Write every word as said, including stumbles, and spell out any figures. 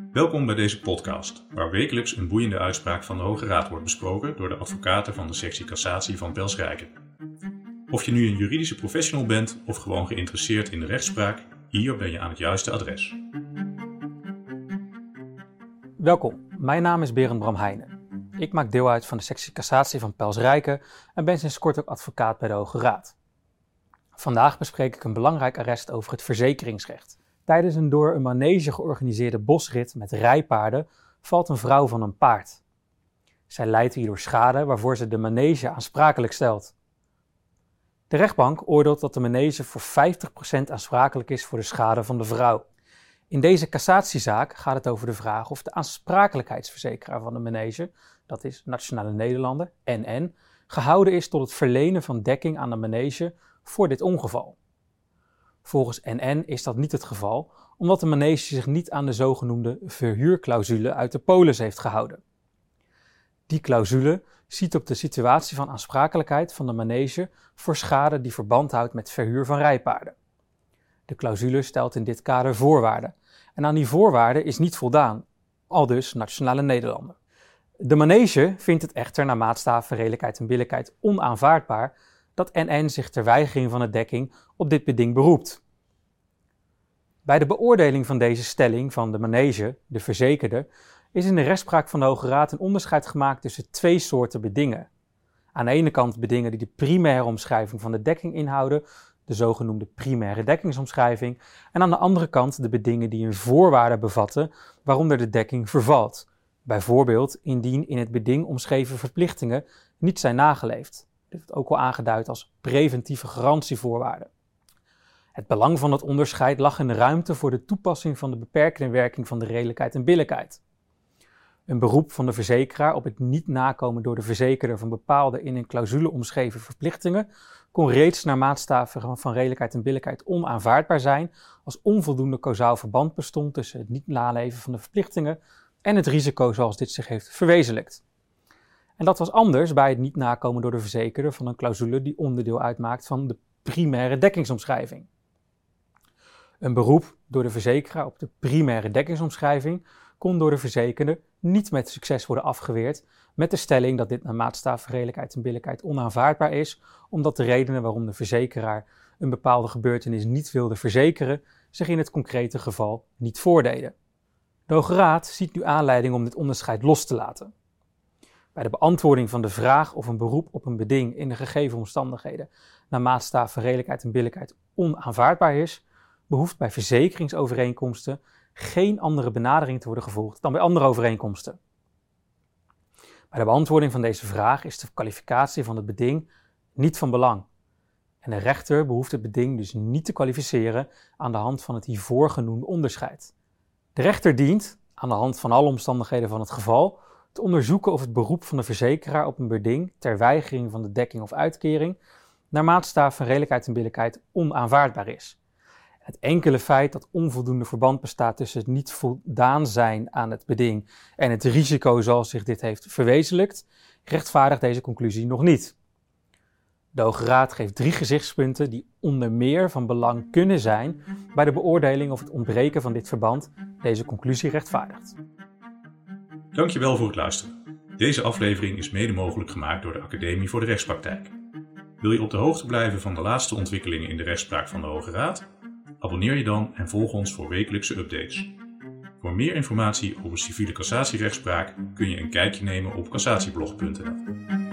Welkom bij deze podcast, waar wekelijks een boeiende uitspraak van de Hoge Raad wordt besproken door de advocaten van de sectie Cassatie van Pels-Rijken. Of je nu een juridische professional bent of gewoon geïnteresseerd in de rechtspraak, hier ben je aan het juiste adres. Welkom, mijn naam is Berend Bram Heijnen. Ik maak deel uit van de sectie Cassatie van Pels-Rijken en ben sinds kort ook advocaat bij de Hoge Raad. Vandaag bespreek ik een belangrijk arrest over het verzekeringsrecht. Tijdens een door een manege georganiseerde bosrit met rijpaarden valt een vrouw van een paard. Zij lijdt hierdoor schade waarvoor ze de manege aansprakelijk stelt. De rechtbank oordeelt dat de manege voor vijftig procent aansprakelijk is voor de schade van de vrouw. In deze cassatiezaak gaat het over de vraag of de aansprakelijkheidsverzekeraar van de manege, dat is Nationale Nederlanden, N N, gehouden is tot het verlenen van dekking aan de manege voor dit ongeval. Volgens N N is dat niet het geval, omdat de manege zich niet aan de zogenoemde verhuurclausule uit de polis heeft gehouden. Die clausule ziet op de situatie van aansprakelijkheid van de manege voor schade die verband houdt met verhuur van rijpaarden. De clausule stelt in dit kader voorwaarden en aan die voorwaarden is niet voldaan, aldus Nationale Nederlanden. De manege vindt het echter naar maatstaven redelijkheid en billijkheid onaanvaardbaar dat N N zich ter weigering van de dekking op dit beding beroept. Bij de beoordeling van deze stelling van de manege, de verzekerde, is in de rechtspraak van de Hoge Raad een onderscheid gemaakt tussen twee soorten bedingen. Aan de ene kant bedingen die de primaire omschrijving van de dekking inhouden, de zogenoemde primaire dekkingsomschrijving, en aan de andere kant de bedingen die een voorwaarde bevatten waaronder de dekking vervalt. Bijvoorbeeld indien in het beding omschreven verplichtingen niet zijn nageleefd. Dit wordt ook wel aangeduid als preventieve garantievoorwaarden. Het belang van het onderscheid lag in de ruimte voor de toepassing van de beperkende werking van de redelijkheid en billijkheid. Een beroep van de verzekeraar op het niet nakomen door de verzekerder van bepaalde in een clausule omschreven verplichtingen kon reeds naar maatstaven van redelijkheid en billijkheid onaanvaardbaar zijn als onvoldoende kausaal verband bestond tussen het niet naleven van de verplichtingen en het risico zoals dit zich heeft verwezenlijkt. En dat was anders bij het niet nakomen door de verzekerder van een clausule die onderdeel uitmaakt van de primaire dekkingsomschrijving. Een beroep door de verzekeraar op de primaire dekkingsomschrijving kon door de verzekerde niet met succes worden afgeweerd met de stelling dat dit naar maatstaven redelijkheid en billijkheid onaanvaardbaar is, omdat de redenen waarom de verzekeraar een bepaalde gebeurtenis niet wilde verzekeren zich in het concrete geval niet voordeden. De Hoge Raad ziet nu aanleiding om dit onderscheid los te laten. Bij de beantwoording van de vraag of een beroep op een beding in de gegeven omstandigheden naar maatstaven redelijkheid en billijkheid onaanvaardbaar is, behoeft bij verzekeringsovereenkomsten geen andere benadering te worden gevolgd dan bij andere overeenkomsten. Bij de beantwoording van deze vraag is de kwalificatie van het beding niet van belang. En de rechter behoeft het beding dus niet te kwalificeren aan de hand van het hiervoor genoemde onderscheid. De rechter dient, aan de hand van alle omstandigheden van het geval, te onderzoeken of het beroep van de verzekeraar op een beding ter weigering van de dekking of uitkering naar maatstaven van redelijkheid en billijkheid onaanvaardbaar is. Het enkele feit dat onvoldoende verband bestaat tussen het niet voldaan zijn aan het beding en het risico zoals zich dit heeft verwezenlijkt, rechtvaardigt deze conclusie nog niet. De Hoge Raad geeft drie gezichtspunten die onder meer van belang kunnen zijn bij de beoordeling of het ontbreken van dit verband deze conclusie rechtvaardigt. Dankjewel voor het luisteren. Deze aflevering is mede mogelijk gemaakt door de Academie voor de Rechtspraktijk. Wil je op de hoogte blijven van de laatste ontwikkelingen in de rechtspraak van de Hoge Raad? Abonneer je dan en volg ons voor wekelijkse updates. Voor meer informatie over civiele cassatierechtspraak kun je een kijkje nemen op cassatieblog punt n l.